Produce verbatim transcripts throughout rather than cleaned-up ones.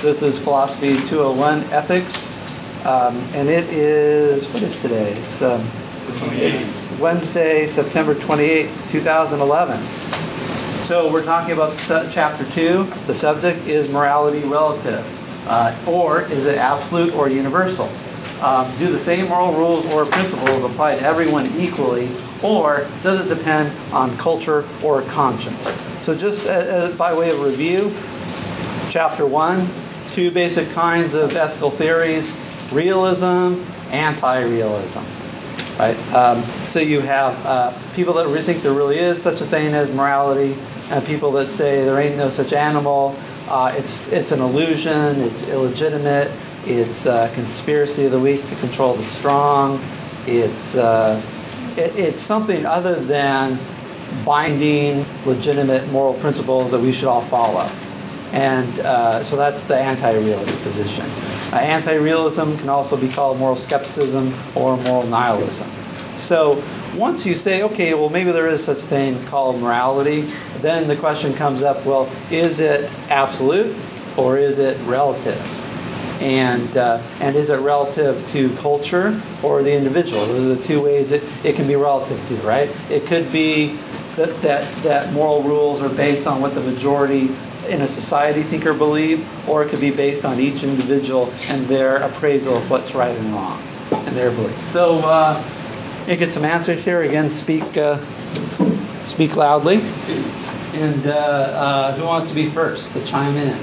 This is Philosophy two oh one, Ethics, um, and it is, what is today? It's, um, it's Wednesday, September twenty-eighth, twenty eleven. So we're talking about Chapter two. The subject is morality relative, uh, or is it absolute or universal? Um, do the same moral rules or principles apply to everyone equally, or does it depend on culture or conscience? So just uh, uh, by way of review, Chapter one, two basic kinds of ethical theories: realism, anti-realism. Right? Um, so you have uh, people that re- think there really is such a thing as morality, and people that say there ain't no such animal. Uh, it's it's an illusion. It's illegitimate. It's a conspiracy of the weak to control the strong. It's uh, it, it's something other than binding, legitimate moral principles that we should all follow. And uh, so that's the anti-realist position. Uh, anti-realism can also be called moral skepticism or moral nihilism. So once you say, okay, well, maybe there is such a thing called morality, then the question comes up, well, is it absolute or is it relative? And uh, and is it relative to culture or the individual? Those are the two ways it, it can be relative to, right? It could be that, that, that moral rules are based on what the majority in a society think or believe, or it could be based on each individual and their appraisal of what's right and wrong and their belief. So uh, you get some answers here. Again, speak uh, speak loudly. And uh, uh, who wants to be first to chime in?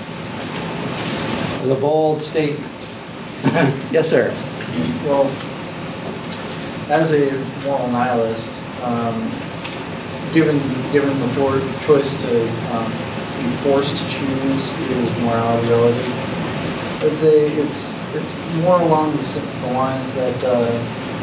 With a bold statement. Yes, sir. Well, as a moral nihilist, um, given given the board choice to um, be forced to choose is morality relative, I'd say it's it's more along the, the lines that uh,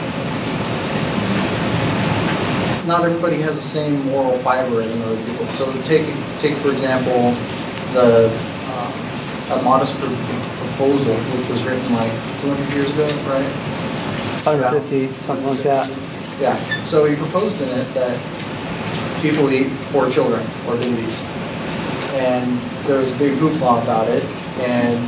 not everybody has the same moral fiber as other people. So take take for example the um, a modest pr- proposal, which was written like two hundred years ago, right? one hundred fifty, something like that. Yeah. So he proposed in it that people eat poor children or babies. And there was a big hoopla about it, and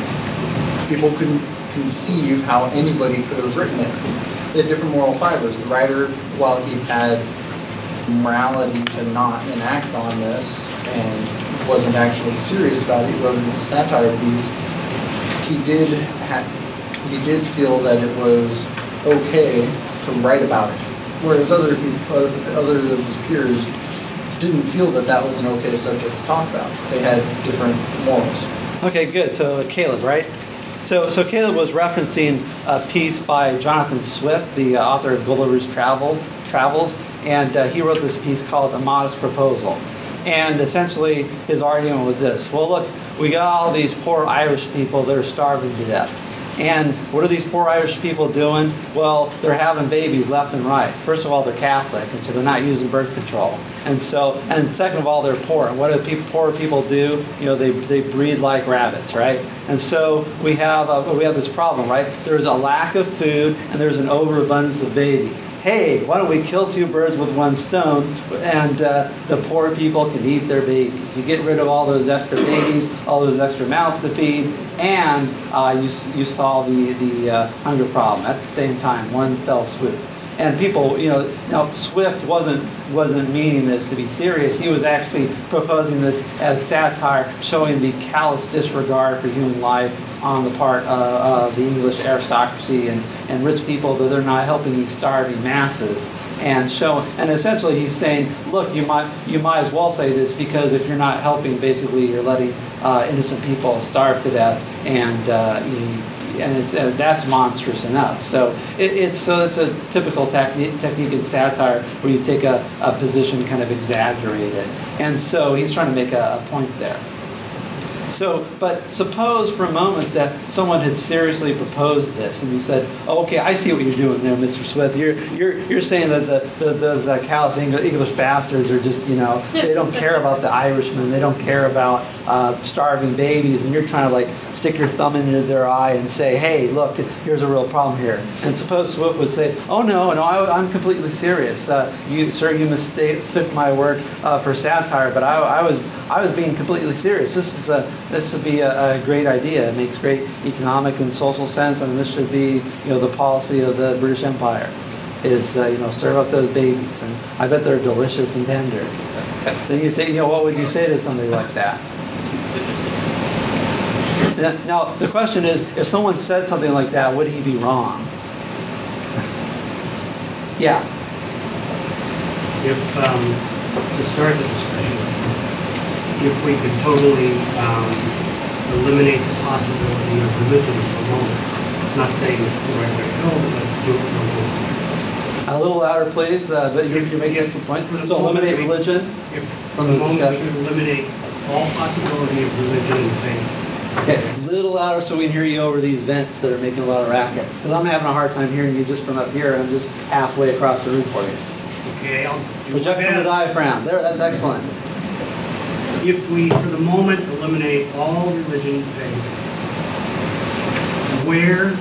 people couldn't conceive how anybody could have written it. They had different moral fibers. The writer, while he had morality to not enact on this and wasn't actually serious about it, he wrote it as a satire piece, he did ha- he did feel that it was okay to write about it, whereas other other of his peers didn't feel that that was an okay subject to talk about. They had different morals. Okay, good. So Caleb, right? So so Caleb was referencing a piece by Jonathan Swift, the uh, author of Gulliver's Travel Travels, and uh, he wrote this piece called A Modest Proposal. And essentially his argument was this: well, look, we got all these poor Irish people that are starving to death. And what are these poor Irish people doing? Well, they're having babies left and right. First of all, they're Catholic, and so they're not using birth control. And so, and second of all, they're poor. And what do people, poor people do? You know, they they breed like rabbits, right? And so we have a, we have this problem, right? There's a lack of food, and there's an overabundance of baby. Hey, why don't we kill two birds with one stone, and uh, the poor people can eat their babies. You get rid of all those extra babies, all those extra mouths to feed, and uh, you you solve the the uh, hunger problem at the same time, one fell swoop. And people, you know, now Swift wasn't wasn't meaning this to be serious. He was actually proposing this as satire, showing the callous disregard for human life on the part uh, of the English aristocracy and, and rich people, that they're not helping these starving masses. And show, and essentially he's saying, look, you might you might as well say this, because if you're not helping, basically you're letting uh, innocent people starve to death, and uh, you, and it's, uh, that's monstrous enough. So it, it's so it's a typical technique technique in satire where you take a, a position, kind of exaggerate it, and so he's trying to make a, a point there. So, but suppose for a moment that someone had seriously proposed this, and you said, oh, "Okay, I see what you're doing there, Mister Swift. You're you're you're saying that the, the those uh, callous English bastards are just, you know, they don't care about the Irishmen, they don't care about uh, starving babies, and you're trying to like stick your thumb into their eye and say, hey, look, here's a real problem here." And suppose Swift would say, "Oh no, no, I, I'm completely serious. Uh, you, sir, you mistook my work uh, for satire, but I, I was I was being completely serious. This is a this would be a, a great idea. It makes great economic and social sense, and this should be, you know, the policy of the British Empire, is, uh, you know, serve up those babies, and I bet they're delicious and tender. Then you think, you know, what would you say to somebody like that? Now, the question is, if someone said something like that, would he be wrong? Yeah. If, um, to start the discussion, if we could totally um, eliminate the possibility of religion for a moment, not saying it's the right way to go, but let's do it for a moment. A little louder, please. Uh, but you're, you're making some points. So eliminate religion. If from for the the moment we discussion. could eliminate all possibility of religion and faith. Okay, a little louder so we can hear you over these vents that are making a lot of racket. Because I'm having a hard time hearing you just from up here, and I'm just halfway across the room for you. Okay, I'll do Project my from the best. diaphragm. There, that's excellent. If we, for the moment, eliminate all religion and faith, where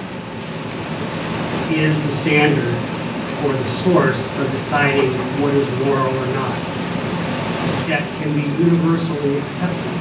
is the standard or the source of deciding what is moral or not that can be universally accepted?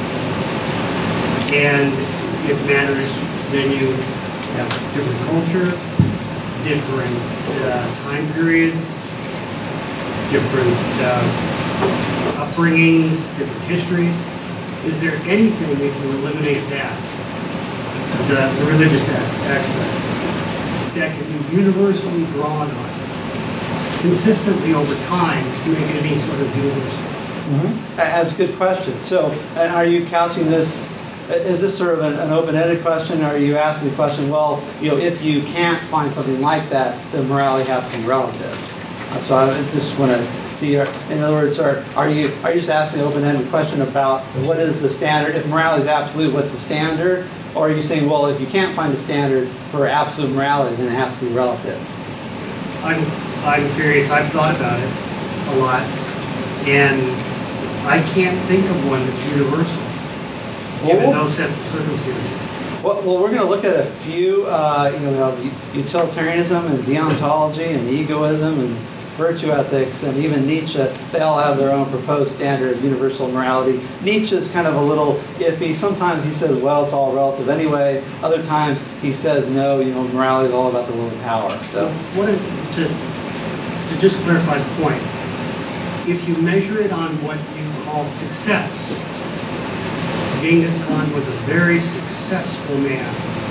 And it matters, then you have different culture, different uh, time periods, different uh, upbringings, different histories. Is there anything if you eliminate that, the, the religious aspect, that can be universally drawn on, consistently over time, to make it any sort of universal? Mm-hmm. That's a good question. So, and are you couching this? Is this sort of an, an open-ended question, or are you asking the question, well, you know, if you can't find something like that, then morality has to be relative? So I just want to see, in other words, are, are you are you just asking an open-ended question about what is the standard? If morality is absolute, what's the standard? Or are you saying, well, if you can't find a standard for absolute morality, then it has to be relative? I'm, I'm curious. I've thought about it a lot, and I can't think of one that's universal. Given those sets of circumstances. Well, well we're going to look at a few, uh, you know, utilitarianism and deontology and egoism and virtue ethics, and even Nietzsche. They all have their own proposed standard of universal morality. Nietzsche's kind of a little iffy. Sometimes he says, well, it's all relative anyway. Other times he says, no, you know, morality is all about the will of power. So, what if, to to just clarify the point, if you measure it on what you call success. Genghis Khan was a very successful man.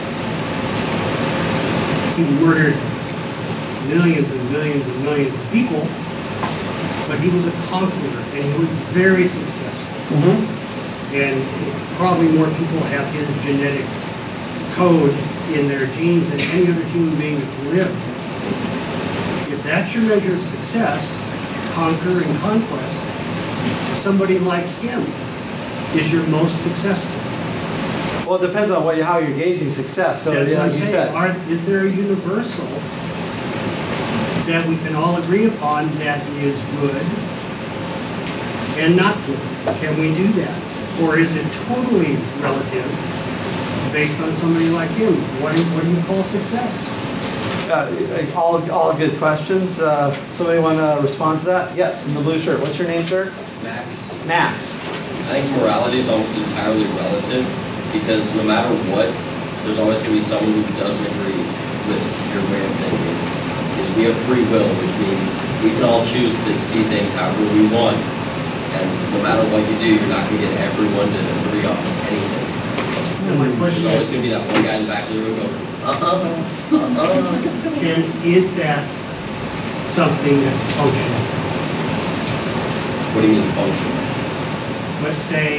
He murdered millions and millions and millions of people, but he was a conqueror, and he was very successful. Mm-hmm. And probably more people have his genetic code in their genes than any other human being that's lived. If that's your measure of success, conquer and conquest, somebody like him is your most successful. Well, it depends on what, how you're gauging success. So, That's yeah, what I'm like you saying. said, Are, is there a universal that we can all agree upon that is good and not good? Can we do that? Or is it totally relative based on somebody like him? What do, what do you call success? Uh, all, all good questions. Uh, somebody want to respond to that? Yes, in the blue shirt. What's your name, sir? Max. Max. I think morality is almost entirely relative because no matter what, there's always going to be someone who doesn't agree with your way of thinking. Because we have free will, which means we can all choose to see things however we want. And no matter what you do, you're not going to get everyone to agree on anything. And my question There's always is, going to be that one guy in the back of the room going, uh-huh, uh-huh. can, is that something that's functional? What do you mean functional? Let's say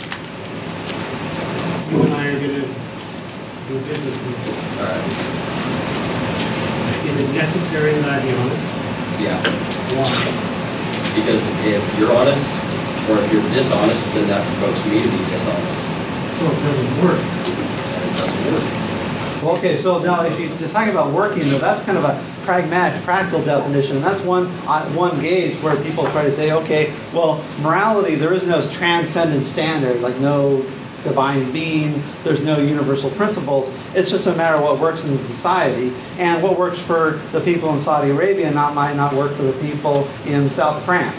you and I are going to do business together. All right. Is it necessary that I be honest? Yeah. Why? Because if you're honest, or if you're dishonest, then that provokes me to be dishonest. So it doesn't work. And it doesn't work. Well, okay, so now if you're talking about working, though, that's kind of a pragmatic, practical definition. That's one uh, one gauge where people try to say, okay, well, morality, there is no transcendent standard, like no divine being, there's no universal principles. It's just a matter of what works in society. And what works for the people in Saudi Arabia not might not work for the people in South France.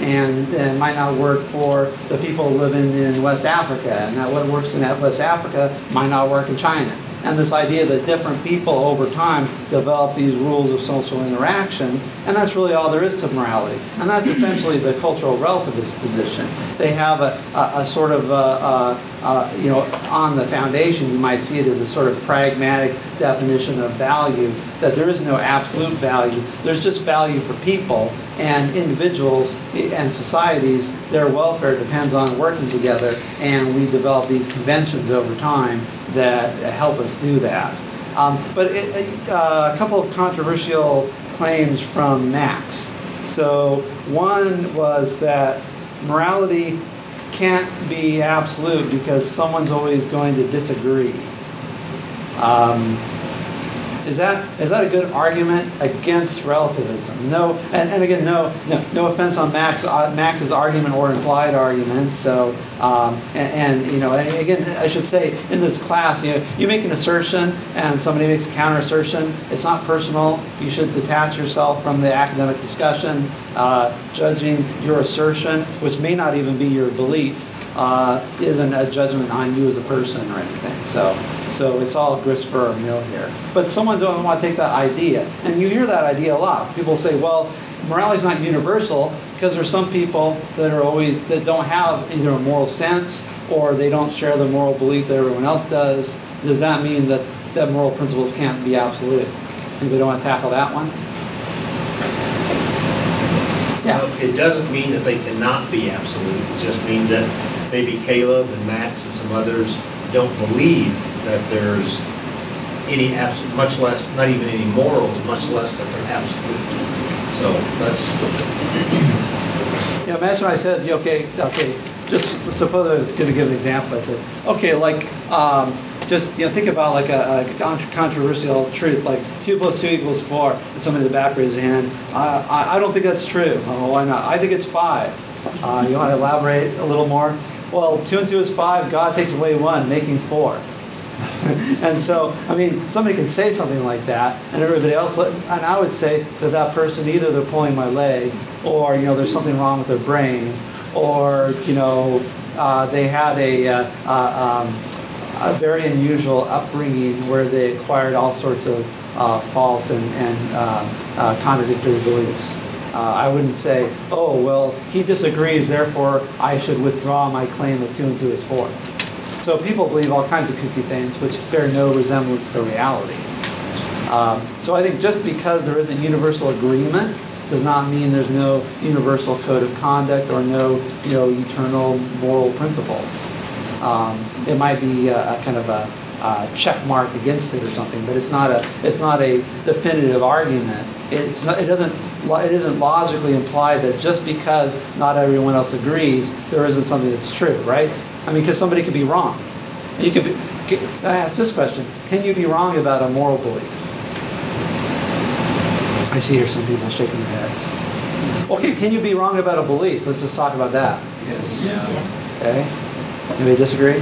and, and might not work for the people living in West Africa, and that what works in West Africa might not work in China. And this idea that different people over time develop these rules of social interaction, and that's really all there is to morality. And that's essentially the cultural relativist position. They have a, a, a sort of, a, a, a, you know, on the foundation, you might see it as a sort of pragmatic definition of value, that there is no absolute value. There's just value for people, and individuals and societies, their welfare depends on working together, and we develop these conventions over time that help us do that. Um, but it, it, uh, a couple of controversial claims from Max. So one was that morality can't be absolute because someone's always going to disagree. Um, Is that is that a good argument against relativism? No, and, and again, no, no, no offense on Max uh, Max's argument or implied argument. So, um, and, and you know, and again, I should say in this class, you know, you make an assertion and somebody makes a counter assertion. It's not personal. You should detach yourself from the academic discussion, uh, judging your assertion, which may not even be your belief. Uh, isn't a judgment on you as a person or anything. So, so it's all grist for a mill here. But someone doesn't want to take that idea, and you hear that idea a lot. People say, "Well, morality is not universal because there's some people that are always that don't have either a moral sense or they don't share the moral belief that everyone else does." Does that mean that that moral principles can't be absolute? Anybody want to tackle that one? Yeah. Well, it doesn't mean that they cannot be absolute. It just means that maybe Caleb and Max and some others don't believe that there's any absolute, much less, not even any morals, much less that they're absolute. So that's. Yeah, imagine I said, okay, okay, just suppose I was going to give an example. I said, okay, like, um, just you know, think about like a, a controversial truth, like two plus two equals four. And somebody in the back raises their hand. I, I, I don't think that's true. Oh, why not? I think it's five. Uh, you want to elaborate a little more? Well, two and two is five. God takes away one, making four. And so, I mean, somebody can say something like that, and everybody else, and I would say that that person, either they're pulling my leg, or, you know, there's something wrong with their brain, or, you know, uh, they had a, uh, uh, um, a very unusual upbringing where they acquired all sorts of uh, false and, and uh, uh, contradictory beliefs. Uh, I wouldn't say, oh, well, he disagrees, therefore I should withdraw my claim that two and two is four. So people believe all kinds of kooky things which bear no resemblance to reality. Um, so I think just because there isn't universal agreement does not mean there's no universal code of conduct or no, you know, eternal moral principles. Um, it might be a, a kind of a, a check mark against it or something, but it's not a it's not a definitive argument. It's not, it doesn't it isn't logically implied that just because not everyone else agrees, there isn't something that's true, right? I mean, because somebody could be wrong. You could be, I ask this question: can you be wrong about a moral belief? I see here some people shaking their heads. Okay, can you be wrong about a belief? Let's just talk about that. yes. Yeah. Okay. Anybody disagree?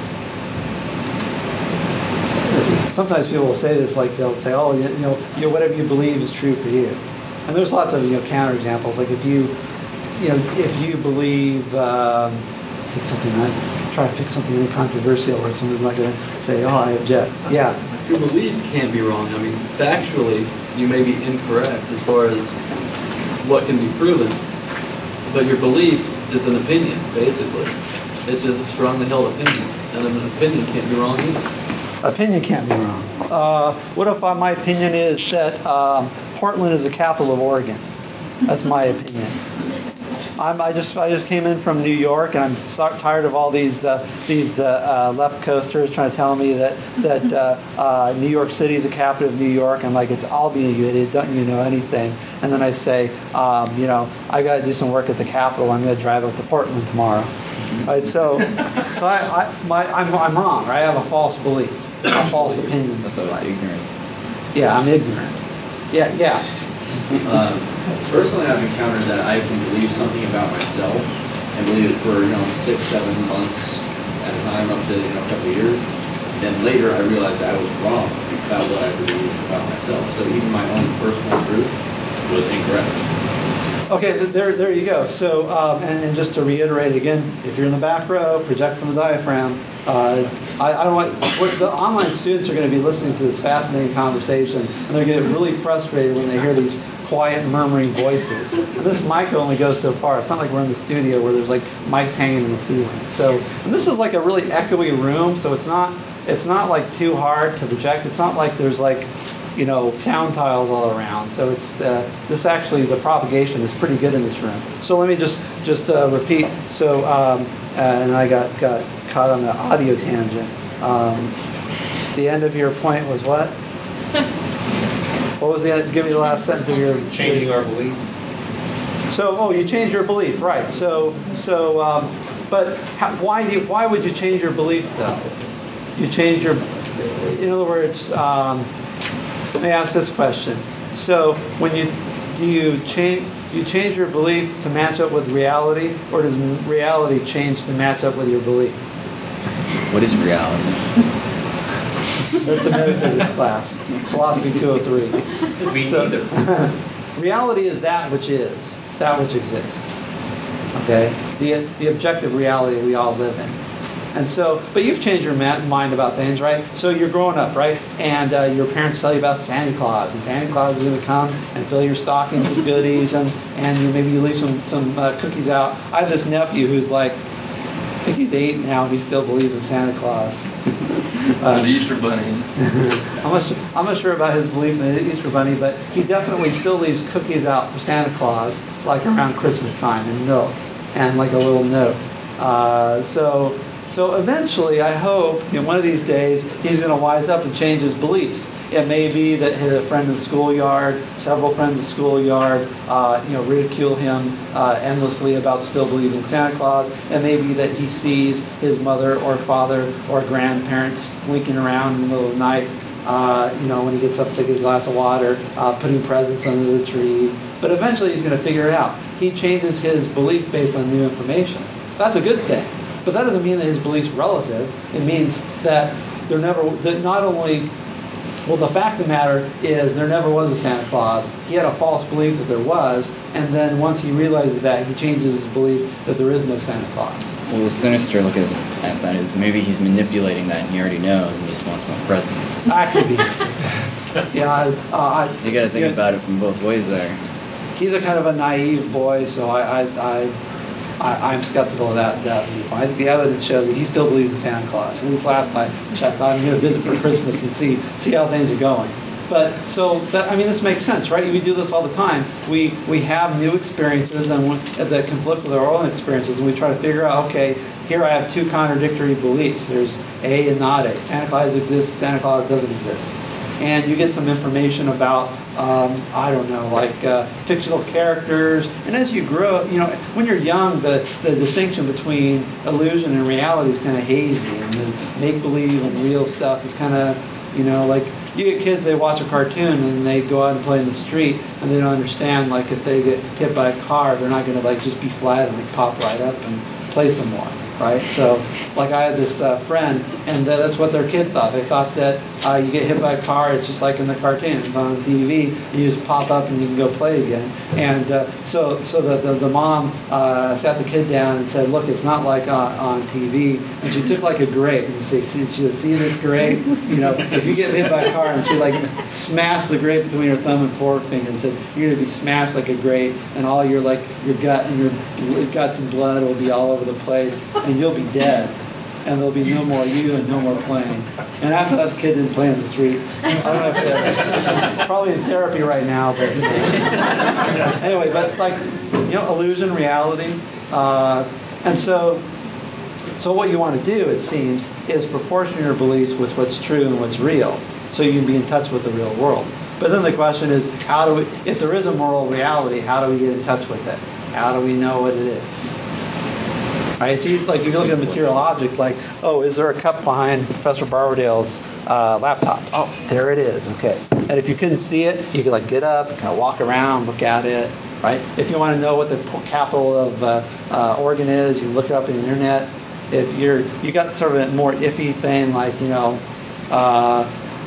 Sometimes people will say this, like they'll say, "Oh, you, you know, you know, whatever you believe is true for you." And there's lots of you know counterexamples. Like if you, you know, if you believe. Um, Pick something. I try to pick something controversial, or somebody's not going to say, "Oh, I object." Yeah. Your belief can't be wrong. I mean, factually, you may be incorrect as far as what can be proven, but your belief is an opinion, basically. It's just a strongly held opinion, and an opinion can't be wrong either. Opinion can't be wrong. Uh, what if uh, my opinion is that um, Portland is the capital of Oregon? That's my opinion. I'm, I just I just came in from New York, and I'm so tired of all these uh, these uh, uh, left coasters trying to tell me that that uh, uh, New York City is the capital of New York. I'm like, it's Albany, you idiot! Don't you know anything? And then I say, um, you know, I got to do some work at the Capitol. I'm going to drive up to Portland tomorrow. Right? So, so I, I my I'm I'm wrong. Right? I have a false belief, a false opinion. I thought it was ignorance. Yeah, I'm ignorant. Yeah, yeah. Um, personally, I've encountered that I can believe something about myself and believe it for you know six, seven months at a time, up to you know a couple of years. Then later, I realized that I was wrong about what I believed about myself. So even my own personal truth was incorrect. Okay, th- there, there you go. So, um, and, and just to reiterate again, if you're in the back row, project from the diaphragm. Uh, I, I don't want what the online students are going to be listening to this fascinating conversation, and they're going to get really frustrated when they hear these quiet, murmuring voices. And this mic only goes so far. It's not like we're in the studio where there's like mics hanging in the ceiling. So, and this is like a really echoey room. So it's not, it's not like too hard to project. It's not like there's like, you know, sound tiles all around. So it's uh, this actually the propagation is pretty good in this room. So let me just just uh, repeat. So um, uh, and I got got caught on the audio tangent. Um, the end of your point was what? What was the give me the last sentence of your Changing our belief. So oh, you change your belief, right? So so um, but how, why do you, why would you change your belief though? You change your in other words. Um, Let me ask this question. So, when you do you change do you change your belief to match up with reality, or does reality change to match up with your belief? What is reality? That's the metaphysics class, philosophy two oh three. Could be So, either. reality is that which is, that which exists. Okay, the the objective reality we all live in. And so, but you've changed your mind about things, right? So you're growing up, right? And uh, your parents tell you about Santa Claus, and Santa Claus is going to come and fill your stockings with goodies, and and you, maybe you leave some some uh, cookies out. I have this nephew who's like, I think he's eight now, and he still believes in Santa Claus. Uh, the Easter bunnies. I'm not sure, I'm not sure about his belief in the Easter Bunny, but he definitely still leaves cookies out for Santa Claus, like around Christmas time, and milk, and like a little note. Uh, so. So eventually, I hope, you know, one of these days, he's going to wise up and change his beliefs. It may be that his friend in the schoolyard, several friends in the schoolyard, uh, you know, ridicule him uh, endlessly about still believing in Santa Claus. It may be that he sees his mother or father or grandparents slinking around in the middle of the night, uh, you know, when he gets up to take a glass of water, uh, putting presents under the tree. But eventually, he's going to figure it out. He changes his belief based on new information. That's a good thing. But that doesn't mean that his belief's relative. It means that there never, that not only, well, the fact of the matter is there never was a Santa Claus. He had a false belief that there was, and then once he realizes that, he changes his belief that there is no Santa Claus. Well, the sinister look at at that is maybe he's manipulating that and he already knows and just wants more presents. That could be. yeah, I, uh, I, You got to think yeah, about it from both ways there. He's a kind of a naive boy, so I, I, I I, I'm skeptical of that. that I think the evidence shows that he still believes in Santa Claus. At least last night, I thought I'm going to visit for Christmas and see see how things are going. But so that, I mean, this makes sense, right? We do this all the time. We we have new experiences and we, that conflict with our own experiences, and we try to figure out, okay, here I have two contradictory beliefs. There's A and not A. Santa Claus exists. Santa Claus doesn't exist. And you get some information about, um, I don't know, like uh, fictional characters. And as you grow, you know, when you're young, the, the distinction between illusion and reality is kind of hazy. And the make-believe and real stuff is kind of, you know, like you get kids, they watch a cartoon and they go out and play in the street and they don't understand, like if they get hit by a car, they're not going to like just be flat and like pop right up and play some more. Right, so like I had this uh, friend, and uh, that's what their kid thought. They thought that uh, you get hit by a car, it's just like in the cartoons on T V. You just pop up and you can go play again. And uh, so, so the the, the mom uh, sat the kid down and said, "Look, it's not like on, on T V." And she took like a grape and she said, "See, she see this grape? You know, if you get hit by a car," and she like smashed the grape between her thumb and forefinger and said, "You're gonna be smashed like a grape, and all your like your gut and your guts and blood will be all over the place." And you'll be dead, and there'll be no more you and no more playing. And after that, the kid didn't play in the street. I don't know if they're probably in therapy right now, but anyway, but like, you know, illusion, reality, uh, and so, so what you want to do, it seems, is proportion your beliefs with what's true and what's real, so you can be in touch with the real world. But then the question is, how do we, if there is a moral reality, how do we get in touch with it? How do we know what it is? Right, so you, like you look at a material object, like, oh, is there a cup behind Professor Barberdale's uh, laptop? Oh, there it is. Okay, and if you couldn't see it, you could like get up, kind of walk around, look at it. Right. If you want to know what the capital of uh, uh, Oregon is, you look it up on the internet. If you're you got sort of a more iffy thing, like you know, uh,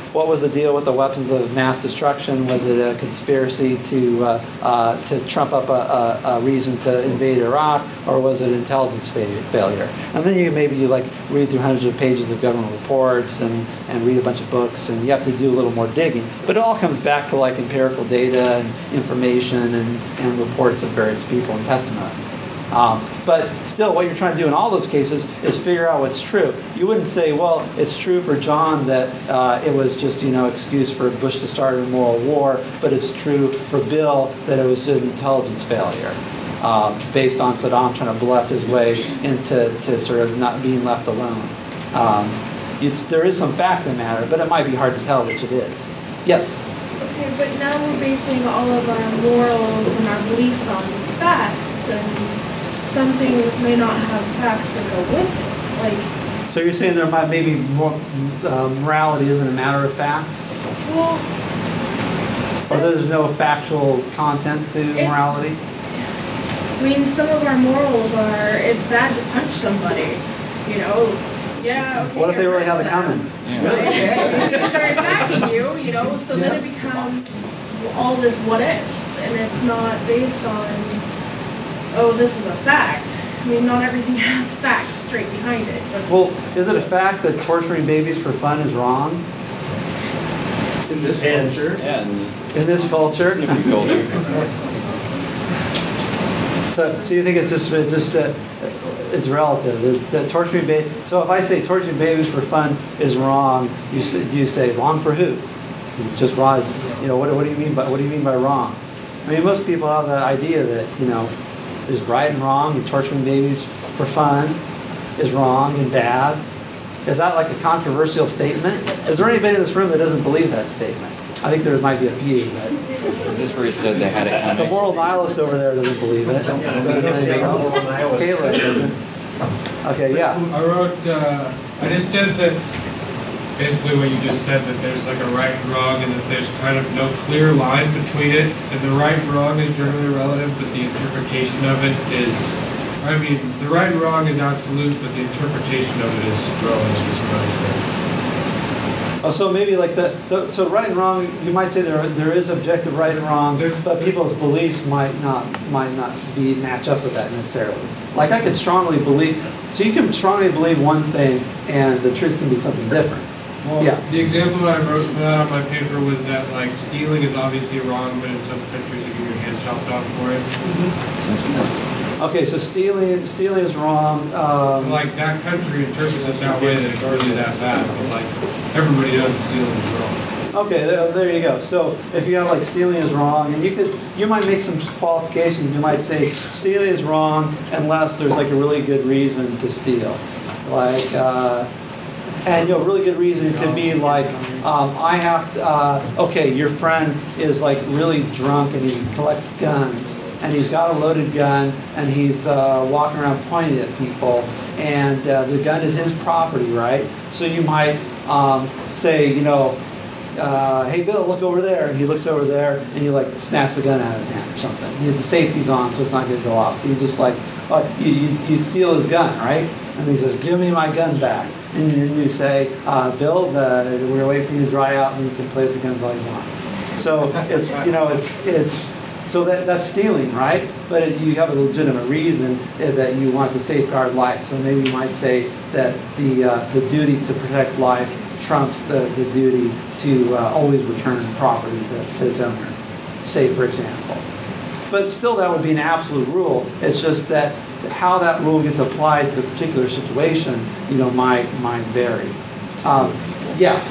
what was the deal with the weapons of mass destruction? Was it a conspiracy to uh, uh, to trump up a, a, a reason to invade Iraq, or was it intelligence fa- failure? And then you maybe you like read through hundreds of pages of government reports and, and read a bunch of books, and you have to do a little more digging. But it all comes back to like empirical data and information and, and reports of various people and testimony. Um, but still, what you're trying to do in all those cases is figure out what's true. You wouldn't say, well, it's true for John that uh, it was just, you know, excuse for Bush to start a moral war, but it's true for Bill that it was an intelligence failure uh, based on Saddam trying to bluff his way into to sort of not being left alone. Um, it's, there is some fact in the matter, but it might be hard to tell which it is. Yes? Okay, but now we're basing all of our morals and our beliefs on facts, and some things may not have facts that go with it. Like, so you're saying there might maybe more uh, morality isn't a matter of facts, well, or there's no factual content to it, morality? I mean, some of our morals are it's bad to punch somebody. You know, yeah. Okay, What if they really have it them. coming? Right? They start attacking you. You know, so Yeah. then it becomes all this what ifs, and it's not based on, oh, this is a fact. I mean, not everything has facts straight behind it. But Well, is it a fact that torturing babies for fun is wrong In this culture, Yeah, and in this culture? Snippy culture. so, so you think it's just it's just uh, it's relative? There's, that torturing baby. So if I say torturing babies for fun is wrong, you say, you say wrong for who? It's just wrong. It's, you know, what, what do you mean by what do you mean by wrong? I mean, most people have the idea that, you know, is right and wrong, and torturing babies for fun is wrong and bad. Is that like a controversial statement? Is there anybody in this room that doesn't believe that statement? I think there might be a few. But Is this where he said they had it the coming? moral nihilist over there doesn't believe it. Doesn't anything else? Moral nihilist. Caleb doesn't. Okay, yeah. I wrote, uh, I just said that basically what you just said, that there's like a right and wrong and that there's kind of no clear line between it. And the right and wrong is generally relative, but the interpretation of it is, I mean, the right and wrong is absolute, but the interpretation of it is relative as well. Oh, so maybe like the, the so right and wrong, you might say there there is objective right and wrong, but people's beliefs might not might not be match up with that necessarily. Like I could strongly believe, so you can strongly believe one thing and the truth can be something different. Well, Yeah. the example that I wrote for that on my paper was that like stealing is obviously wrong, but in some countries you get your hand chopped off for it. Okay, so stealing stealing is wrong. Um, So like that country interprets it that way that it's really that bad, but like everybody knows that stealing is wrong. Okay, there, there you go. So if you have like stealing is wrong, and you could, you might make some qualifications. You might say stealing is wrong unless there's like a really good reason to steal, like, uh, and you know, really good reason could be like, um, I have to. Uh, okay, your friend is like really drunk and he collects guns, and he's got a loaded gun, and he's uh, walking around pointing at people, and uh, the gun is his property, right? So you might um, say, you know. Uh, hey Bill, look over there, and he looks over there, and you like snatch the gun out of his hand or something. You, the safety's on, so it's not going to go off. So you just like, uh, you, you you steal his gun, right? And he says, "Give me my gun back." And then you say, uh, "Bill, the, we're waiting for you to dry out, and you can play with the guns all you want." So it's you know it's it's so that that's stealing, right? But it, you have a legitimate reason is that you want to safeguard life. So maybe you might say that the uh, the duty to protect life trumps the, the duty to uh, always return property to, to its owner, say, for example. But still, that would be an absolute rule. It's just that how that rule gets applied to the particular situation, you know, might might vary. Um, yeah.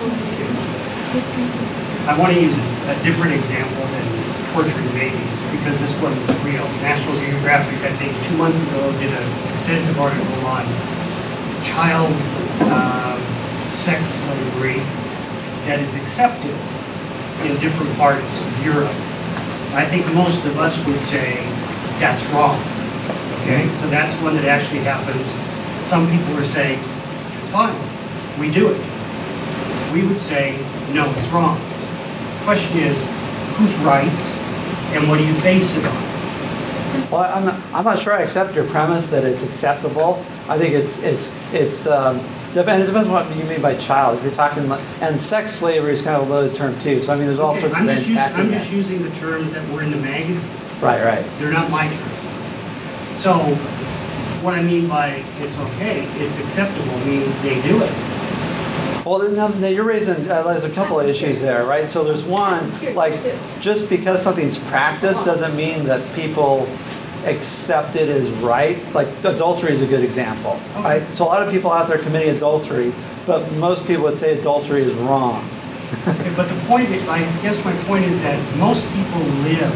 I want to use a, a different example than torturing babies because this one is real. National Geographic, I think, two months ago did an extensive article on child uh, sex slavery that is accepted in different parts of Europe. I think most of us would say that's wrong. Okay, so that's one that actually happens. Some people are saying it's fine, we do it. We would say no, it's wrong. The question is, who's right, and what do you base it on? Well, I'm not, I'm not sure I accept your premise that it's acceptable. I think it's it's it's um, depends. It depends on what you mean by child. If you're talking, like, and sex slavery is kind of a loaded term too. So I mean, there's all Okay, sorts I'm of just things. using, acting I'm at. just using the terms that were in the magazine. Right, right. They're not my terms. So what I mean by it's okay, it's acceptable, means they do it. Well, then, now you're raising, uh, there's a couple of issues there, right? So there's one, like, just because something's practiced doesn't mean that people accept it as right. Like, adultery is a good example, right? So a lot of people out there committing adultery, but most people would say adultery is wrong. Okay, but the point is, I guess my point is that most people live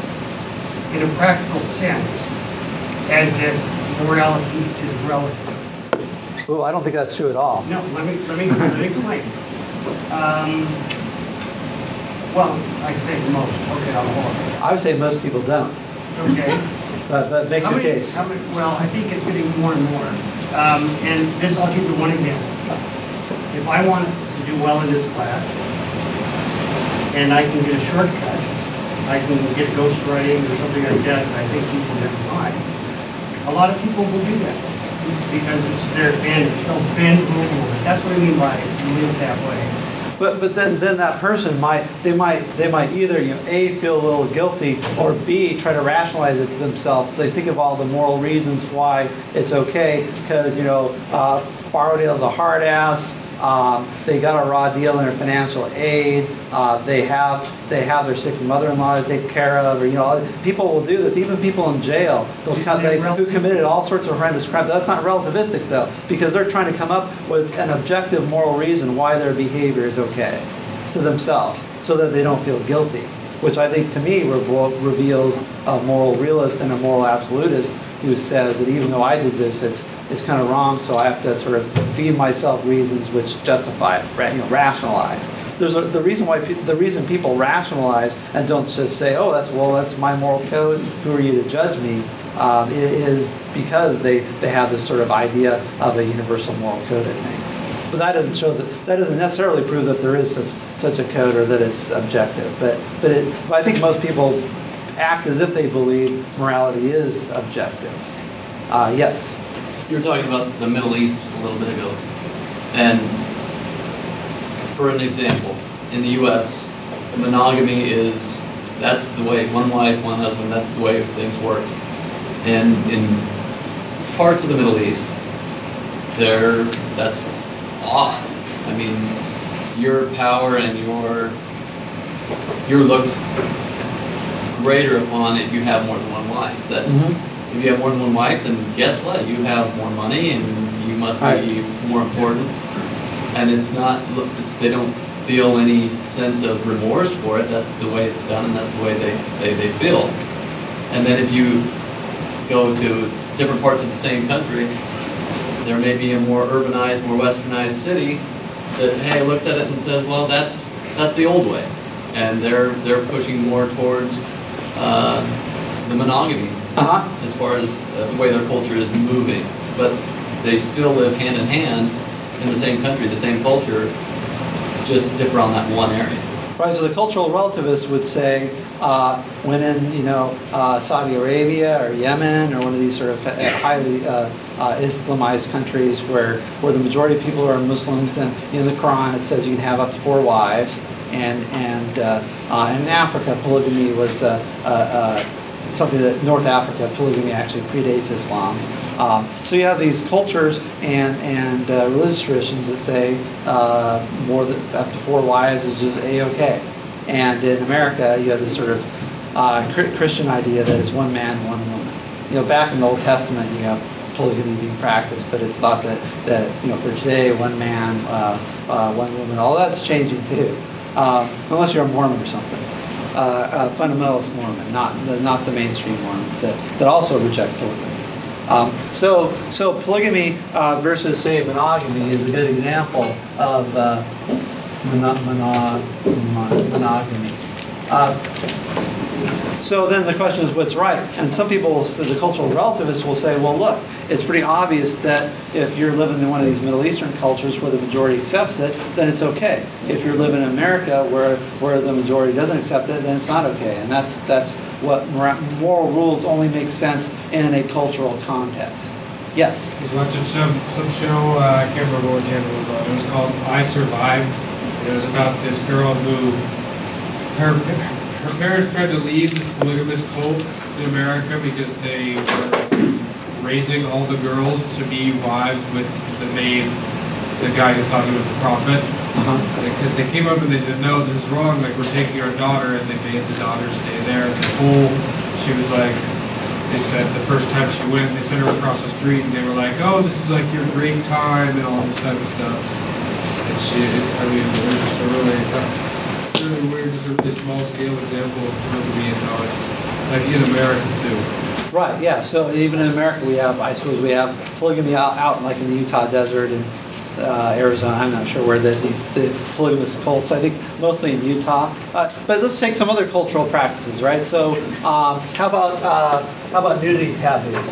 in a practical sense as if morality is relative. Ooh, I don't think that's true at all. No, let me let me, let me explain. Um, well, I say most. Okay, I'll hold on. I would say most people don't. Okay. But, but make How your many- case. how many- well, I think it's getting more and more. Um, and this, I'll give you one example. If I want to do well in this class, and I can get a shortcut, I can get ghostwriting or something like that, and I think people never mind. A lot of people will do that because it's their advantage. They'll bend rules a little bit. That's what I mean by live that way. But but then, then that person might they might they might either you know A, feel a little guilty, or B, try to rationalize it to themselves. They think of all the moral reasons why it's okay because you know uh, Borrowdale's a hard ass. Um, they got a raw deal in their financial aid. Uh, they have they have their sick mother-in-law to take care of. Or you know, people will do this. Even people in jail, they'll come, they, who committed all sorts of horrendous crime. That's not relativistic though, because they're trying to come up with an objective moral reason why their behavior is okay to themselves, so that they don't feel guilty. Which I think to me re- reveals a moral realist and a moral absolutist who says that even though I did this, it's it's kind of wrong, so I have to sort of feed myself reasons which justify it, you know, rationalize. There's a, the reason why pe- the reason people rationalize and don't just say, oh, that's well, that's my moral code. Who are you to judge me? Um, it is because they, they have this sort of idea of a universal moral code, I think. But that doesn't show that that doesn't necessarily prove that there is such, such a code or that it's objective. But but, it, but I think most people act as if they believe morality is objective. Uh, yes. You were talking about the Middle East a little bit ago. And for an example, in the U S, monogamy is, that's the way, one wife, one husband, that's the way things work. And in parts of the Middle East, there, that's odd. I mean, your power and your, you're looked greater upon if you have more than one wife. That's, mm-hmm. If you have more than one wife, then guess what? You have more money, and you must right. be more important. And it's not. It's, they don't feel any sense of remorse for it. That's the way it's done, and that's the way they, they, they feel. And then if you go to different parts of the same country, there may be a more urbanized, more westernized city that hey looks at it and says, well, that's that's the old way, and they're they're pushing more towards uh, the monogamy. Uh-huh. As far as uh, the way their culture is moving. But they still live hand in hand in the same country, the same culture, just differ on that one area. Right, so the cultural relativist would say uh, when in, you know, uh, Saudi Arabia or Yemen or one of these sort of highly uh, uh, Islamized countries where, where the majority of people are Muslims, and in the Quran it says you can have up to four wives, and, and uh, uh, in Africa polygamy was uh, uh, uh, something that North Africa, polygamy actually predates Islam. Um, so you have these cultures and and uh, religious traditions that say uh, more than up to four wives is just a-okay. And in America, you have this sort of uh, Christian idea that it's one man, one woman. You know, back in the Old Testament, you have polygamy being practiced, but it's thought that, that you know, for today, one man, uh, uh, one woman, all that's changing too. Um, unless you're a Mormon or something. Uh, a fundamentalist Mormon, not the, not the mainstream Mormons that, that also reject polygamy. Um, so so polygamy uh, versus say monogamy is a good example of uh, mono, mono, monogamy. Uh, so then the question is what's right? And some people, will, the cultural relativists will say, well, look, it's pretty obvious that if you're living in one of these Middle Eastern cultures where the majority accepts it, then it's okay. If you're living in America where where the majority doesn't accept it, then it's not okay. And that's that's what moral rules only make sense in a cultural context. Yes. I was watching some some show. Uh, I can't remember what channel it was on. It was called I Survived. It was about this girl who her her parents tried to leave this polygamous cult in America because they were raising all the girls to be wives with the main the guy who thought he was the prophet. Uh-huh. Because they came up and they said, no, this is wrong. Like, we're taking our daughter, and they made the daughter stay there. The whole, she was like, they said the first time she went, they sent her across the street, and they were like, oh, this is like your great time, and all this type of stuff. And she, I mean, it was just a really, uh, really weird, just a really small scale example of polygamy and how it's, like, in America, too. Right, yeah. So even in America, we have, I suppose we have polygamy out, out like in the Utah desert and uh, Arizona. I'm not sure where the, these the polygamous cults. I think mostly in Utah. Uh, but let's take some other cultural practices, right? So um, how about uh, how about nudity taboos?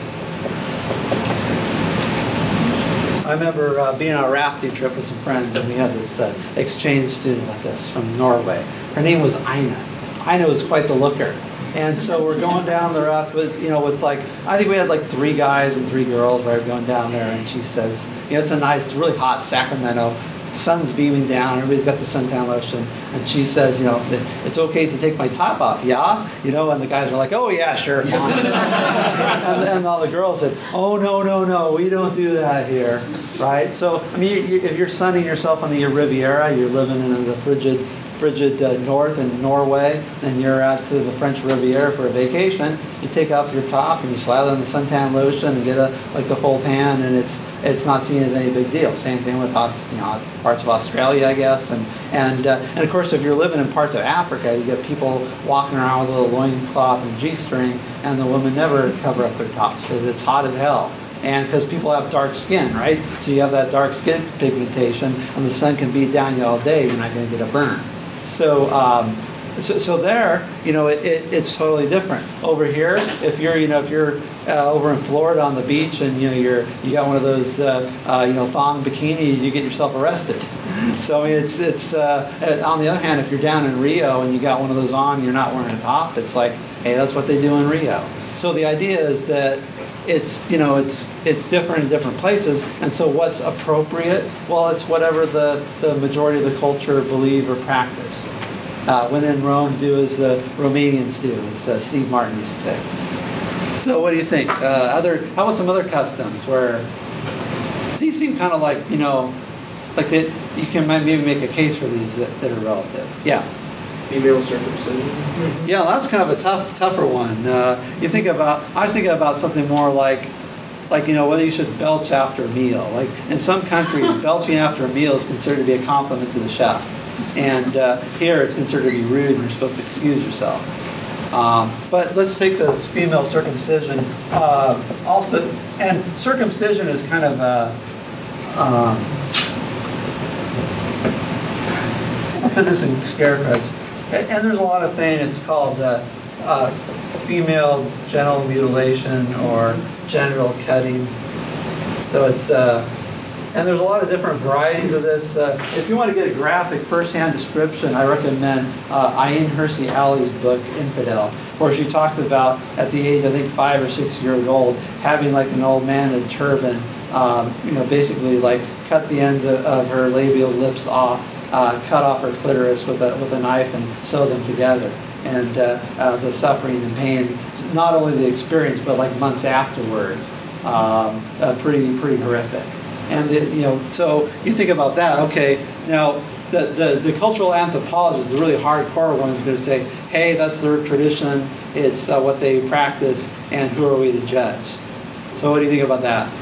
I remember uh, being on a rafting trip with some friends, and we had this uh, exchange student like this from Norway. Her name was Ina. Ina was quite the looker. And so we're going down the raft with, you know, with like, I think we had like three guys and three girls, right, going down there. And she says, you know, it's a nice, really hot Sacramento. Sun's beaming down. Everybody's got the suntan lotion. And she says, you know, it's okay to take my top off, yeah? You know, and the guys are like, oh, yeah, sure, fine. and, and all the girls said, oh, no, no, no, we don't do that here, right? So, I mean, you, you, if you're sunning yourself on the Riviera, you're living in the frigid frigid uh, north in Norway, and you're out to the French Riviera for a vacation, you take off your top and you slather on the suntan lotion and get a like the full tan, and it's it's not seen as any big deal. Same thing with you know parts of Australia, I guess, and and uh, and of course if you're living in parts of Africa, you get people walking around with a little loincloth and G-string, and the women never cover up their tops because it's hot as hell. And because people have dark skin, right? So you have that dark skin pigmentation, and the sun can beat down you all day. You're not going to get a burn. So, um, so, so there, you know, it, it, it's totally different. Over here, if you're, you know, if you're uh, over in Florida on the beach and you know you're you got one of those, uh, uh, you know, thong bikinis, you get yourself arrested. So I mean, it's it's. Uh, on the other hand, if you're down in Rio and you got one of those on, you're not wearing a top. It's like, hey, that's what they do in Rio. So the idea is that it's, you know, it's it's different in different places, and so what's appropriate? Well, it's whatever the, the majority of the culture believe or practice. Uh, when in Rome, do as the Romanians do, as uh, Steve Martin used to say. So what do you think? Uh, other, how about some other customs where these seem kind of like, you know, like that you can maybe make a case for these that, that are relative? Yeah. Female circumcision. Yeah, that's kind of a tough, tougher one. Uh, you think about, I was thinking about something more like, like you know, whether you should belch after a meal. Like in some countries, belching after a meal is considered to be a compliment to the chef, and uh, here it's considered to be rude, and you're supposed to excuse yourself. Um, but let's take this female circumcision. Uh, also, and circumcision is kind of a. Um, I'll put this in scare quotes. And there's a lot of things. It's called uh, uh, female genital mutilation or genital cutting. So it's, uh, and there's a lot of different varieties of this. Uh, if you want to get a graphic first-hand description, I recommend uh, Ayin Hirsi Ali's book, Infidel, where she talks about, at the age, I think, five or six years old, having like an old man in a turban, um, you know, basically like cut the ends of, of her labial lips off, Uh, cut off her clitoris with a with a knife and sew them together, and uh, uh, the suffering and pain, not only the experience but like months afterwards, um, uh, pretty pretty horrific. And it, you know, so you think about that. Okay, now the the, the cultural anthropologist, the really hardcore one, is going to say, hey, that's their tradition. It's uh, what they practice, and who are we to judge? So what do you think about that?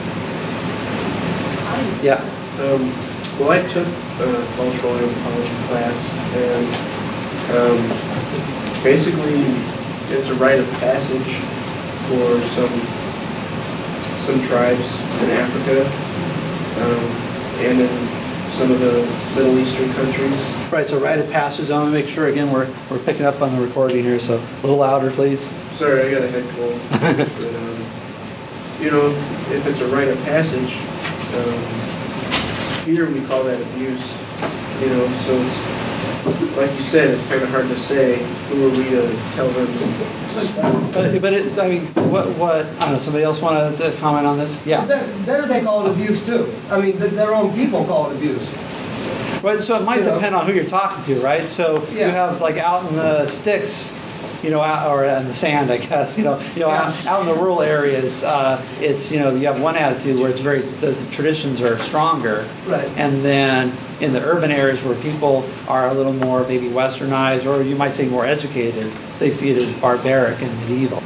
Yeah. Um, well, I took a cultural anthropology class, and um, basically it's a rite of passage for some some tribes in Africa um, and in some of the Middle Eastern countries. Right, so rite of passage. I want to make sure again we're we're picking up on the recording here, so a little louder, please. Sorry, I got a head cold. but, um, you know, if it's a rite of passage. Um, Here we call that abuse, you know, so it's like you said, it's kind of hard to say. Who are we to tell them to stop? But, but it, I mean, what, what, I don't know, somebody else want to comment on this? Yeah. There, there they call it abuse too. I mean, th- their own people call it abuse. Right, so it might You know? depend on who you're talking to, right? So Yeah. you have like out in the sticks, you know, out, or in the sand, I guess, you know, you know, Yeah. out, out in the rural areas, uh, it's, you know, you have one attitude where it's very, the, the traditions are stronger. Right. And then in the urban areas where people are a little more maybe westernized, or you might say more educated, they see it as barbaric and medieval.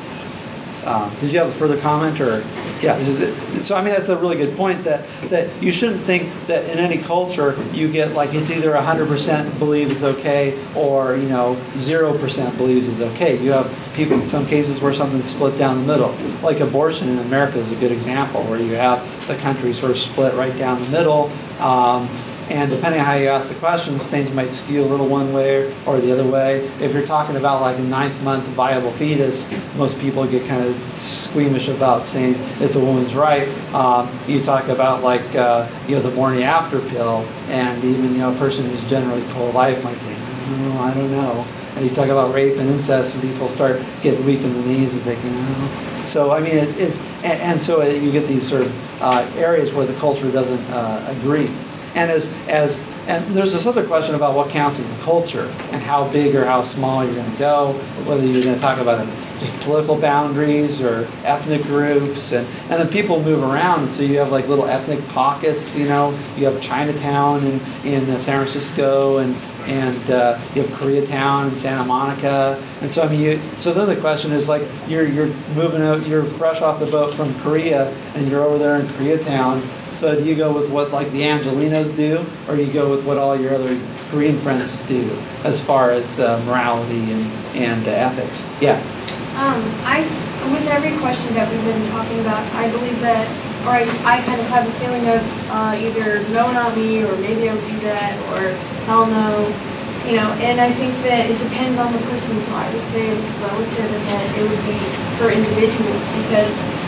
Um, did you have a further comment, or yeah? This is it. So I mean, that's a really good point. That that you shouldn't think that in any culture you get like it's either one hundred percent believe it's okay, or you know zero percent believes it's okay. You have people in some cases where something's split down the middle. Like abortion in America is a good example, where you have the country sort of split right down the middle. Um, And depending on how you ask the questions, things might skew a little one way or the other way. If you're talking about like a ninth month viable fetus, most people get kind of squeamish about saying it's a woman's right. Um, you talk about like uh, you know the morning after pill, and even you know a person who's generally pro-life might say, oh, I don't know. And you talk about rape and incest, and people start getting weak in the knees and thinking, oh. So I mean, it, it's and, and so you get these sort of uh, areas where the culture doesn't uh, agree. And as as and there's this other question about what counts as the culture and how big or how small you're going to go, whether you're going to talk about just political boundaries or ethnic groups, and, and then people move around. So you have like little ethnic pockets. You know, you have Chinatown in in uh, San Francisco, and and uh, you have Koreatown in Santa Monica. And so I mean, you, so then the question is like you're you're moving out, you're fresh off the boat from Korea, and you're over there in Koreatown. So do you go with what like the Angelinos do, or do you go with what all your other Korean friends do as far as uh, morality and, and uh, ethics? Yeah. Um, I, with every question that we've been talking about, I believe that, or I, I kind of have a feeling of uh, either no, not me, or maybe I would do that, or hell no, you know, and I think that it depends on the person, so I would say it's relative and that it would be for individuals, because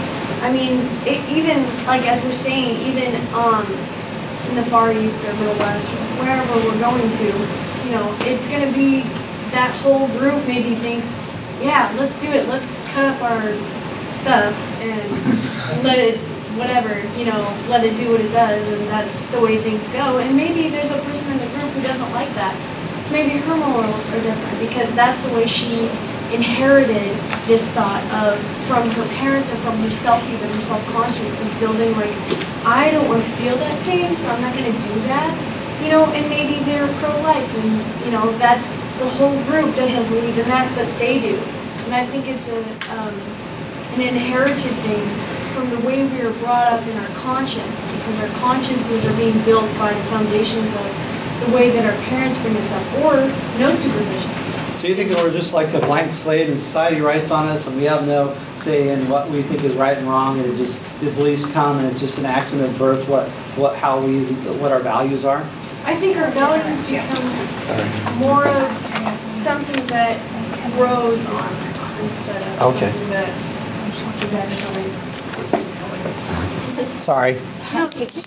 I mean, it, even, like as we're saying, even um, in the Far East or Middle West, wherever we're going to, you know, it's going to be that whole group maybe thinks, yeah, let's do it. Let's cut up our stuff and let it, whatever, you know, let it do what it does, and that's the way things go. And maybe there's a person in the group who doesn't like that. So maybe her morals are different because that's the way she inherited this thought of from her parents or from herself, even her self-conscious is building like, I don't want to feel that pain, so I'm not going to do that, you know, and maybe they're pro-life and, you know, that's the whole group doesn't believe in that, but they do. And I think it's a, um, an inherited thing from the way we were brought up in our conscience, because our consciences are being built by the foundations of the way that our parents bring us up, or no supervision. So you think that we're just like a blank slate and society writes on us and we have no say in what we think is right and wrong, and it just the beliefs come and it's just an accident of birth what, what how we what our values are? I think our values become Sorry. more of something that grows on us instead of Okay. something that is actually. Sorry. No, thank you.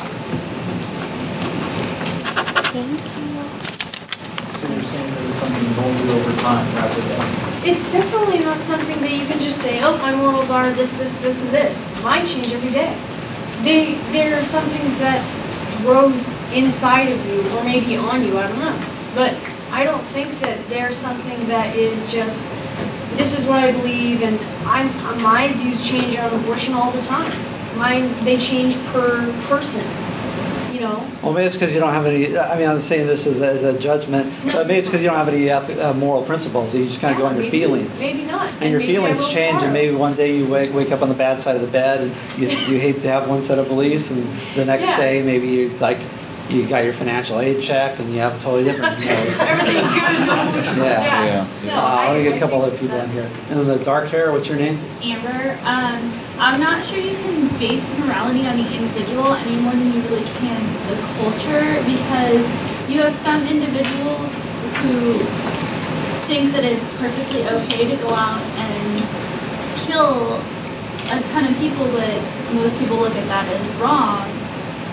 So you're saying that it's something you don't do over time rather than... It's definitely not something that you can just say, oh, my morals are this, this, this, and this. Mine change every day. They, they're something that grows inside of you, or maybe on you, I don't know. But I don't think that there's something that is just, this is what I believe, and I'm, my views change on abortion all the time. Mine, they change per person. You know? Well, maybe it's because you don't have any. I mean, I'm saying this as a, as a judgment. No. But maybe it's because you don't have any uh, moral principles. You just kind of Yeah, go on your maybe, feelings. Maybe not. And, and your maybe feelings I change, will and maybe one day you wake, wake up on the bad side of the bed, and you you hate to have one set of beliefs, and the next Yeah. day maybe you like you got your financial aid check, and you have a totally different. You know, Everything's good. yeah. Yeah. No, Uh, I- let me get I a couple think other people that- in here. And then the dark hair. What's your name? Amber, um, I'm not sure you can base morality on the individual any more than you really can the culture, because you have some individuals who think that it's perfectly okay to go out and kill a ton of people, but most people look at that as wrong.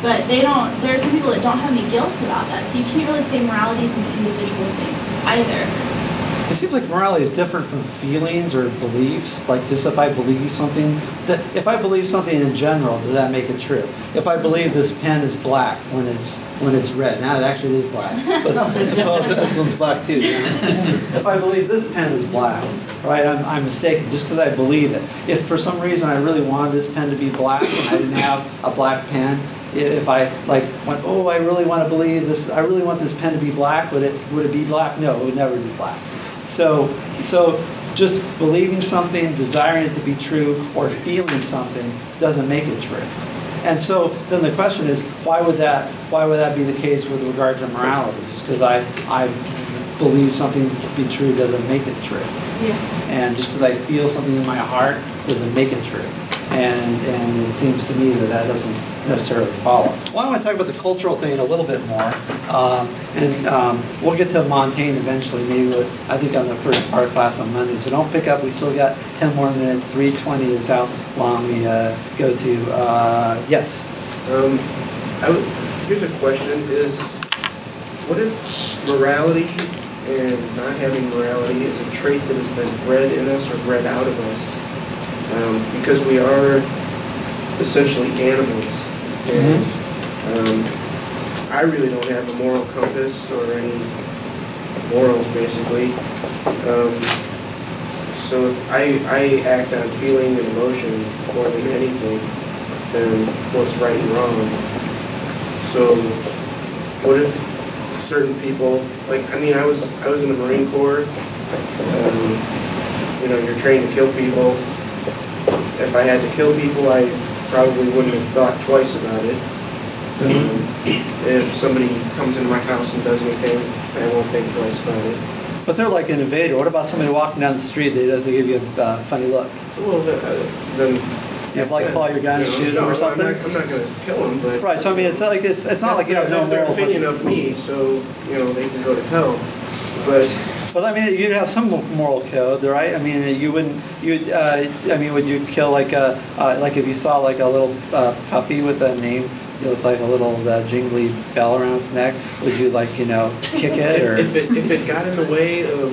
but they don't, there are some people that don't have any guilt about that, so you can't really say morality is an individual thing either. It seems like morality is different from feelings or beliefs. Like, just if I believe something, that if I believe something in general, does that make it true? If I believe this pen is black when it's when it's red, now it actually is black. But suppose this one's black too. If I believe this pen is black, right? I'm, I'm mistaken just because I believe it. If for some reason I really wanted this pen to be black and I didn't have a black pen, if I like went, oh, I really want to believe this, I really want this pen to be black, would it would it be black? No, it would never be black. So, so just believing something, desiring it to be true, or feeling something doesn't make it true. And so then the question is, why would that why would that be the case with regard to morality? Just because I I believe something to be true doesn't make it true. Yeah. And just because I feel something in my heart doesn't make it true. And and it seems to me that that doesn't necessarily follow. Well, I want to talk about the cultural thing a little bit more, um, and um, we'll get to Montaigne eventually. Maybe with, I think on the first part class on Monday. So don't pick up. We still got ten more minutes. three twenty is how long we uh, go to. Uh, yes. Um, I w- here's a question: Is what if morality and not having morality is a trait that has been bred in us or bred out of us? Um, because we are essentially animals, and um, I really don't have a moral compass or any morals, basically. Um, so if I, I act on feeling and emotion more than anything than what's right and wrong. So what if certain people, like, I mean, I was I was in the Marine Corps. Um, you know, you're trained to kill people. If I had to kill people, I probably wouldn't have thought twice about it. Um, if somebody comes into my house and does anything, I won't think twice about it. But they're like an invader. What about somebody walking down the street? They, they give you a uh, funny look. Well, the, uh, then you have like pull out your gun and shoot them no, or something. I'm not, I'm not going to kill them, but right. So I mean, it's not like it's it's not like you have no that's their moral opinion of me. So you know, they can go to hell. But well, I mean, you'd have some moral code, right? I mean, you wouldn't. You, uh, I mean, would you kill like a uh, like if you saw like a little uh, puppy with a name, you know, with like a little uh, jingly bell around its neck? Would you like you know kick it or? If it if it got in the way of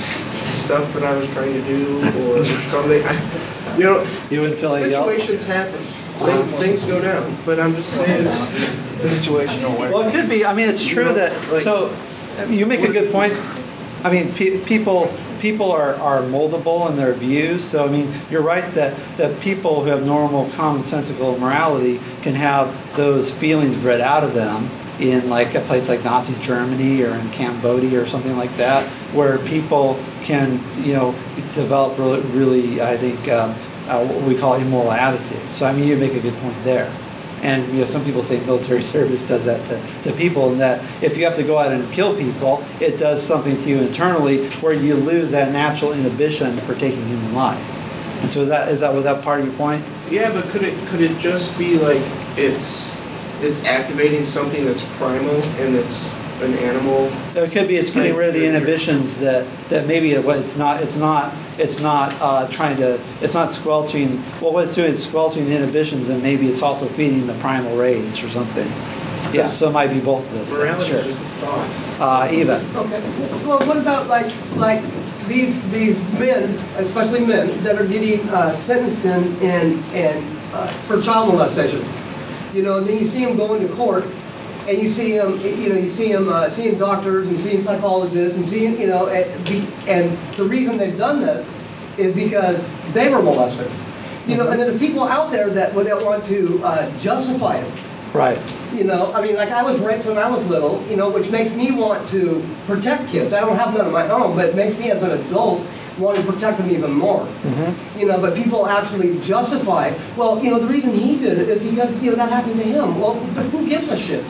stuff that I was trying to do or something, I, you know, you wouldn't feel like situations happen. Things, things go down, but I'm just saying situational. Well, it could be. I mean, it's true that. So, I mean, you make a good point. I mean, pe- people people are, are moldable in their views. So, I mean, you're right that, that people who have normal, commonsensical morality can have those feelings bred out of them in like a place like Nazi Germany or in Cambodia or something like that, where people can, you know, develop really, really I think, um, uh, what we call immoral attitudes. So, I mean, you make a good point there. And you know, some people say military service does that to, to people, and that if you have to go out and kill people, it does something to you internally where you lose that natural inhibition for taking human life. And so, is that is that was that part of your point? Yeah, but could it could it just be like it's it's activating something that's primal and it's an animal? It could be it's getting rid of the inhibitions that, that maybe it, well, it's not it's not it's not uh, trying to it's not squelching. Well, what it's doing is squelching the inhibitions, and maybe it's also feeding the primal rage or something. Yeah, so it might be both of those. Morality Sure. is just a thought. Uh, Eva. Okay. Well, what about like like these these men, especially men, that are getting uh, sentenced in and and uh, for child molestation? You know, and then you see them go into court, and you see them, you know, you see them uh, seeing doctors and seeing psychologists and seeing, you know, and, and the reason they've done this is because they were molested. You know, and then the people out there that would want to uh, justify it. Right. You know, I mean, like I was raped when I was little, you know, which makes me want to protect kids. I don't have none of my own, but it makes me as an adult want to protect them even more. Mm-hmm. You know, but people actually justify, well, you know, the reason he did it is because, you know, that happened to him. Well, who gives a shit?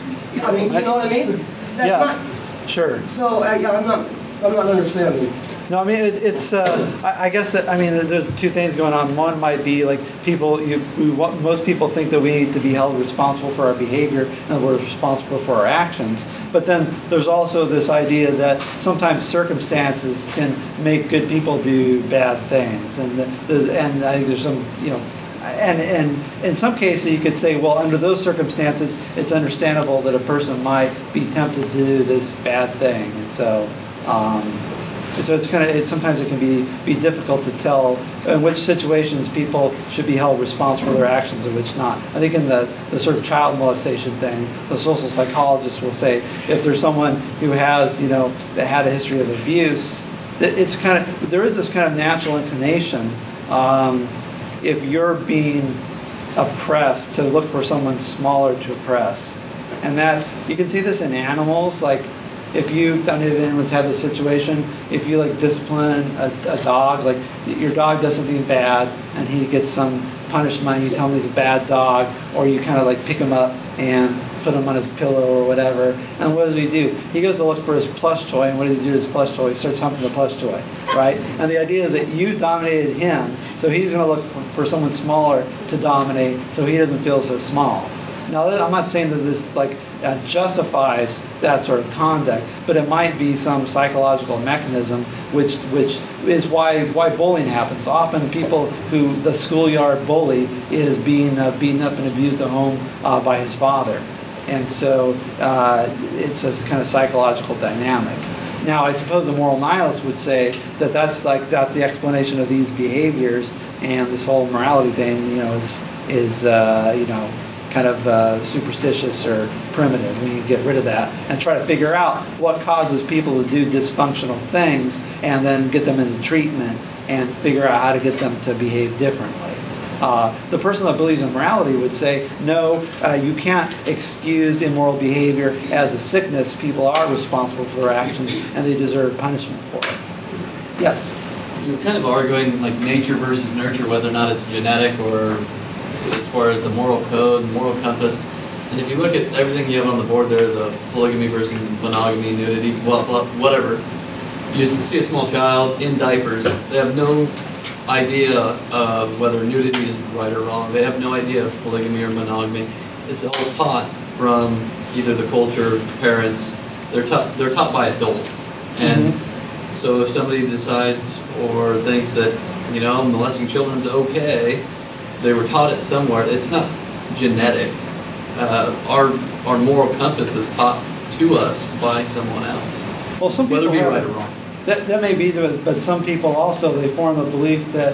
I mean, you know what I mean? That's yeah. not, Sure. so I, I'm not, I'm not understanding. No, I mean it, it's. Uh, I, I guess that I mean there's two things going on. One might be like people. You, we, most people think that we need to be held responsible for our behavior and we're responsible for our actions. But then there's also this idea that sometimes circumstances can make good people do bad things, and there's, and I think there's some you know. and and in some cases you could say, well, under those circumstances, it's understandable that a person might be tempted to do this bad thing, and so. Um, So it's kind of it, sometimes it can be, be difficult to tell in which situations people should be held responsible for their actions and which not. I think in the, the sort of child molestation thing, the social psychologists will say if there's someone who has, you know, that had a history of abuse, that it's kind of there is this kind of natural inclination um, if you're being oppressed to look for someone smaller to oppress, and that's you can see this in animals like. If you, I don't know if anyone's had this situation, if you like discipline a, a dog, like your dog does something bad and he gets some punishment, you tell him he's a bad dog, or you kind of like pick him up and put him on his pillow or whatever, and what does he do? He goes to look for his plush toy, and what does he do to his plush toy? He starts humping the plush toy, right? And the idea is that you dominated him, so he's going to look for, for someone smaller to dominate so he doesn't feel so small. Now, I'm not saying that this like uh, justifies that sort of conduct, but it might be some psychological mechanism, which which is why why bullying happens. Often, people who the schoolyard bully is being uh, beaten up and abused at home uh, by his father, and so uh, it's a kind of psychological dynamic. Now, I suppose the moral nihilist would say that that's like that's the explanation of these behaviors, and this whole morality thing, you know, is is uh, you know. kind of uh, superstitious or primitive. We need to get rid of that and try to figure out what causes people to do dysfunctional things and then get them into treatment and figure out how to get them to behave differently. Uh, the person that believes in morality would say, no, uh, you can't excuse immoral behavior as a sickness. People are responsible for their actions and they deserve punishment for it. Yes? You're kind of arguing like nature versus nurture, whether or not it's genetic or as far as the moral code, moral compass. And if you look at everything you have on the board there, the polygamy versus monogamy, nudity, blah, blah, whatever, you see a small child in diapers. They have no idea of whether nudity is right or wrong. They have no idea of polygamy or monogamy. It's all taught from either the culture, parents. They're taught, they're taught by adults. And mm-hmm. so if somebody decides or thinks that, you know, molesting children is okay, they were taught it somewhere. It's not genetic. Uh, our our moral compass is taught to us by someone else. Well, some whether people be have, right or wrong. That that may be, but some people also they form a belief that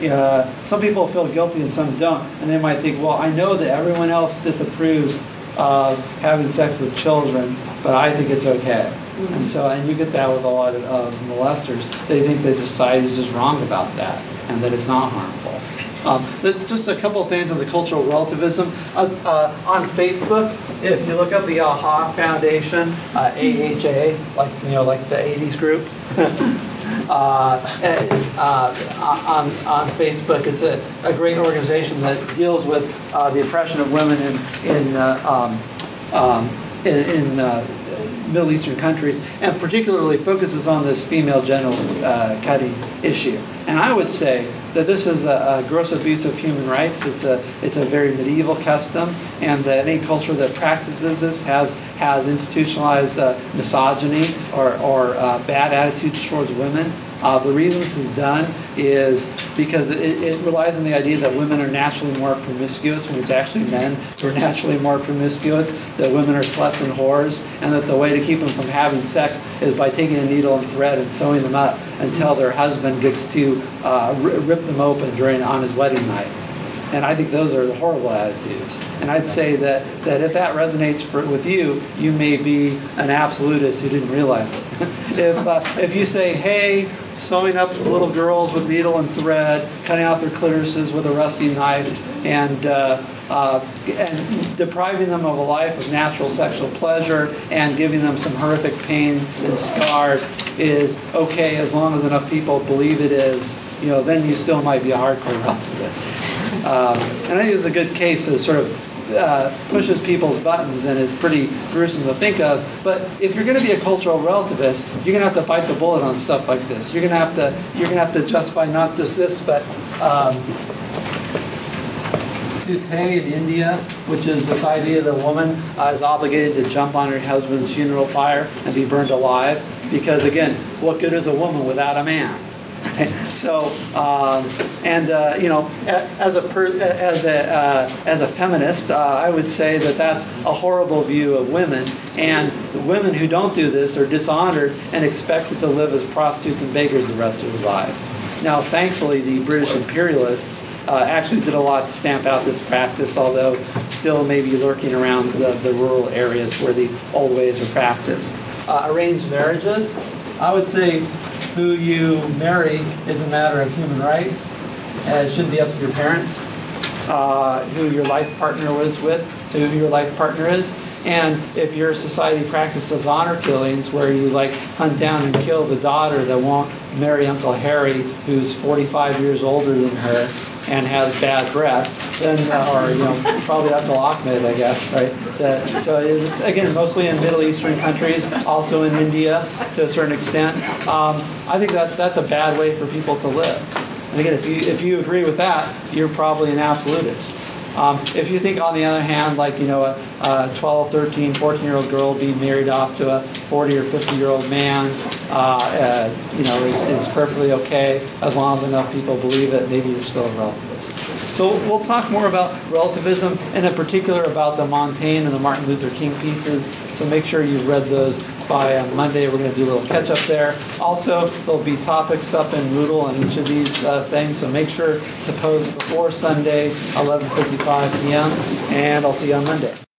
uh, some people feel guilty and some don't, and they might think, well, I know that everyone else disapproves of having sex with children, but I think it's okay. Mm-hmm. And so, and you get that with a lot of uh, molesters. They think that society is just wrong about that, and that it's not harmful. Um, just a couple of things on the cultural relativism. Uh, uh, on Facebook, if you look up the AHA Foundation, uh, A H A, like you know, like the eighties group, uh, uh, on on Facebook, it's a, a great organization that deals with uh, the oppression of women in in uh, um, um, in, in uh, Middle Eastern countries, and particularly focuses on this female genital uh, cutting issue. And I would say that this is a, a gross abuse of human rights. It's a it's a very medieval custom, and that any culture that practices this has has institutionalized uh, misogyny or or uh, bad attitudes towards women. Uh, the reason this is done is because it, it relies on the idea that women are naturally more promiscuous, when it's actually men who are naturally more promiscuous, that women are sluts and whores, and that the way to keep them from having sex is by taking a needle and thread and sewing them up until their husband gets to uh, rip them open during on his wedding night. And I think those are the horrible attitudes. And I'd say that, that if that resonates for, with you, you may be an absolutist who didn't realize it. if uh, if you say, hey, sewing up little girls with needle and thread, cutting out their clitorises with a rusty knife, and uh, uh, and depriving them of a life of natural sexual pleasure and giving them some horrific pain and scars is okay as long as enough people believe it is, you know, then you still might be a hardcore relativist. Um, and I think it's a good case to sort of uh, pushes people's buttons and is pretty gruesome to think of. But if you're going to be a cultural relativist, you're going to have to bite the bullet on stuff like this. You're going to have to you're going to have to justify not just this, but um, Sute in India, which is this idea that a woman uh, is obligated to jump on her husband's funeral pyre and be burned alive. Because again, what good is a woman without a man? So, um, and uh, you know, a- as a per, as a uh, as a feminist, uh, I would say that that's a horrible view of women. And the women who don't do this are dishonored and expected to live as prostitutes and beggars the rest of their lives. Now, thankfully, the British imperialists uh, actually did a lot to stamp out this practice, although still maybe lurking around the, the rural areas where the old ways are practiced. Uh, arranged marriages, I would say who you marry is a matter of human rights. Uh, it shouldn't be up to your parents uh, who your life partner was with, to who your life partner is. And if your society practices honor killings where you like hunt down and kill the daughter that won't marry Uncle Harry, who's forty-five years older than her and has bad breath, then uh, or you know probably Uncle Ahmed, I guess, right? That, so it's, again, mostly in Middle Eastern countries, also in India to a certain extent. Um, I think that that's a bad way for people to live. And again, if you if you agree with that, you're probably an absolutist. Um, if you think, on the other hand, like, you know, a, a twelve, thirteen, fourteen-year-old girl being married off to a forty or fifty-year-old man, uh, uh, you know, is, is perfectly okay as long as enough people believe it, maybe you're still a relativist. So we'll talk more about relativism, and in particular about the Montaigne and the Martin Luther King pieces. So make sure you've read those by uh, Monday. We're going to do a little catch-up there. Also, there'll be topics up in Moodle on each of these uh, things, so make sure to post before Sunday, eleven fifty-five p.m., and I'll see you on Monday.